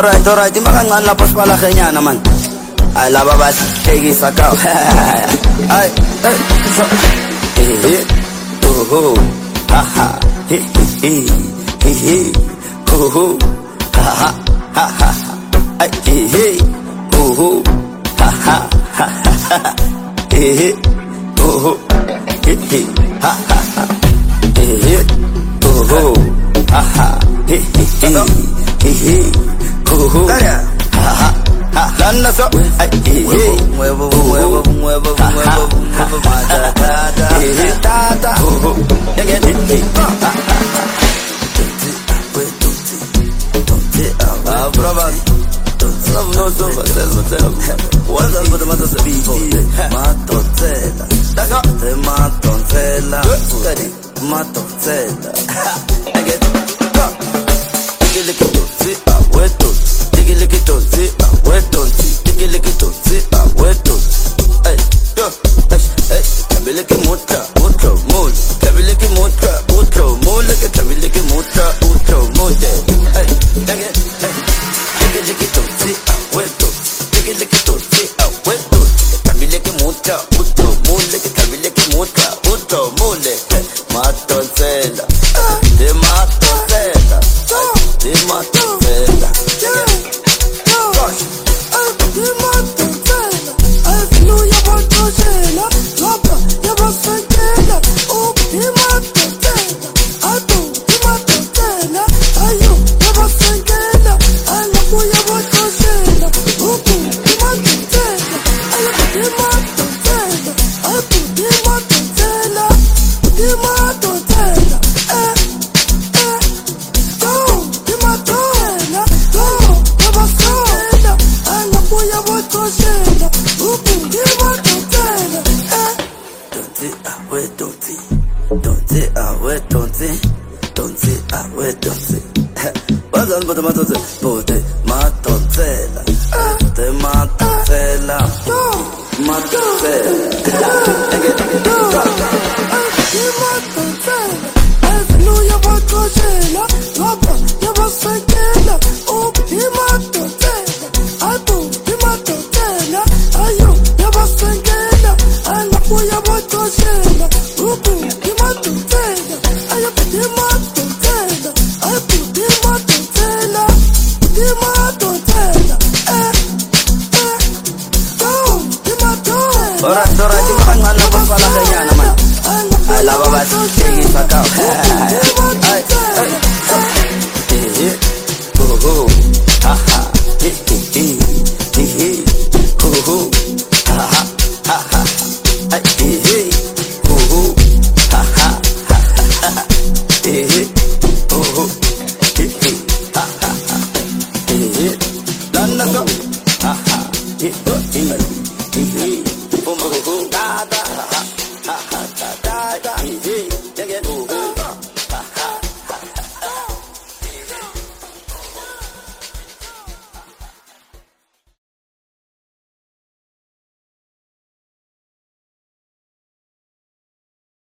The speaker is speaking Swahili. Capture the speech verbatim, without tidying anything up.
Alright, alright, imakancane lapho sipalakenyana man. Ay laba bahlekisa kaw. Ay, ay, so. Eh, oh, oh, ha ha, he he he he, oh, oh, ha ha, ha ha, ay, he, oh, oh, ha ha, ha ha, he, oh, oh, he he, ha ha, he, oh, oh, ha ha, he he he he, oh, oh, ha ha. Lana so, ay, eh, muevo, muevo, muevo, muevo, muevo, matata, eh, tata, oh, ya get it, ah, brava, love no so, but tell me, tell me, what's up with the matter of people? Matoncella, that's all, the matoncella, steady, matoncella, I get it, lick it, see, ah, wet to, diggy lick it, see, ah, wet to, diggy lick it, see, ah, wet to, hey, yo, hey, hey, lick it, mutra, mutra, mole, lick it, mutra, mutra, mole, lick it, lick it, mutra, mutra, mole, hey, diggy, hey, diggy lick it, see, ah, wet to, diggy lick it, see, ah, wet to, lick it, mutra, mutra, mole, lick it, lick it, mutra, mutra, mole, matoncella, de matoncella, de matoncella, Lana so, ha ha, he he he he, boom boom boom, da da.